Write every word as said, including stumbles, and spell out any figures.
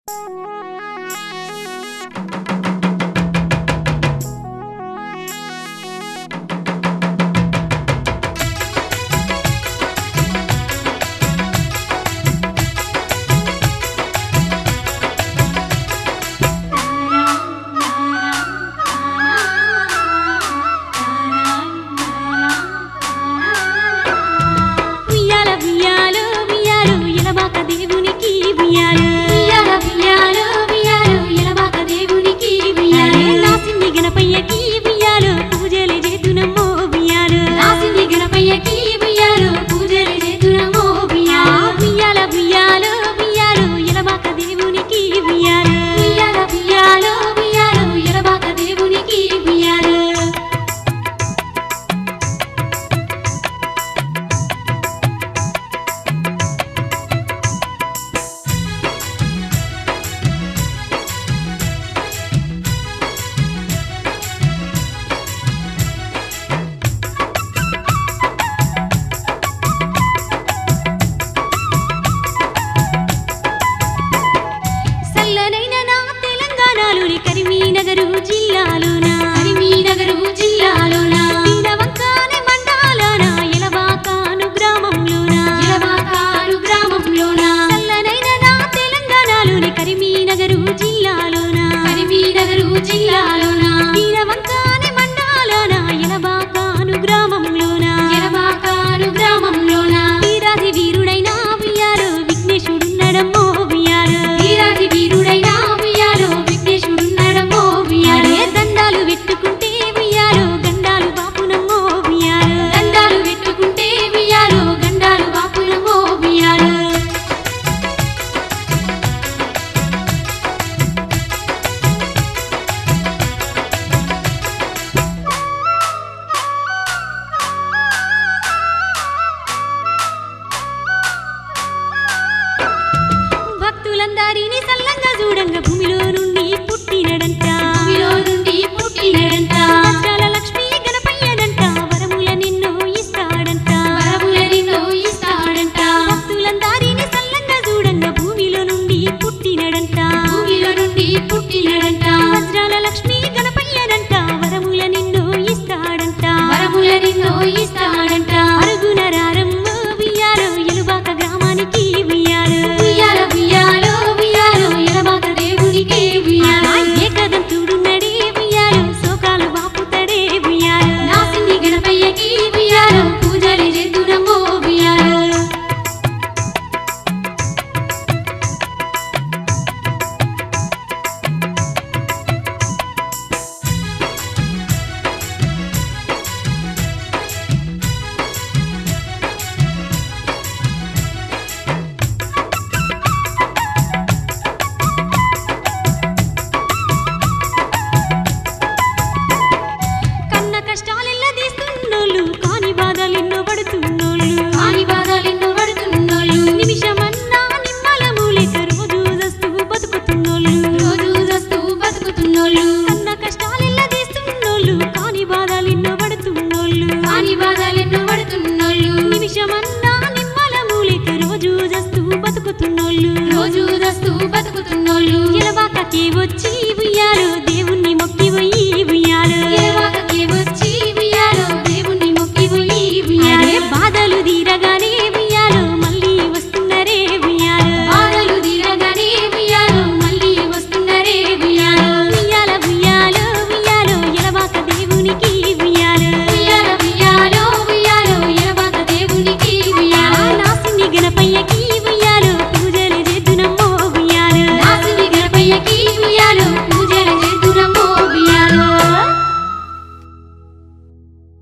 భక్తులందరినీ సల్లంగా చూడంగా భూమిలో నుండి పుట్టినడంట భూమిలో నుండి పుట్టినడంట వజ్రాల లక్ష్మీ గణపయ్యనంట వరముల నిన్ను ఇస్తాడంట వరముల నిన్ను ఇస్తాడంట భక్తులందరినీ సల్లంగా చూడంగా భూమిలో నుండి పుట్టినడంట భూమిలో నుండి పుట్టినడంట వజ్రాల లక్ష్మీ గణపయ్యనంట వరముల నిన్ను ఇస్తాడంట వరముల నిన్ను ఇస్తాడంట అరుగున రారమ్మ వియ్యాలో ఎలుబాక గ్రామానికి వియ్యాలో వియ్యాలో వియ్యాలో వియ్యాలో ఎలబాక దేవునికి వియ్యాలో ఏకదంతుడున్నడే వియ్యాలో శోకాలు బాపుతడే వియ్యాలో నా సిన్ని గణపయ్యకి వియ్యాలో పూజలు చేద్దునమ్మో వియ్యాలో కష్టాలెల్లా తీస్తున్నోళ్ళు కాని బాధలెన్నో పడుతున్నోళ్ళు కాని బాధలెన్నో పడుతున్నోళ్ళు నిమిషమన్నా నిమ్మల మూలిక రోజు దస్తూ బతుకుతున్నోళ్ళు రోజు దస్తూ బతుకుతున్నోళ్ళు కన్న కష్టాలెల్లా తీస్తున్నోళ్ళు కాని బాధలెన్నో పడుతున్నోళ్ళు కాని బాధలెన్నో పడుతున్నోళ్ళు నిమిషమన్నా నిమ్మల మూలిక రోజు దస్తూ బతుకుతున్నోళ్ళు రోజు దస్తూ బతుకుతున్నోళ్ళు ఎలబాకకి వచ్చి ఉయ్యాలో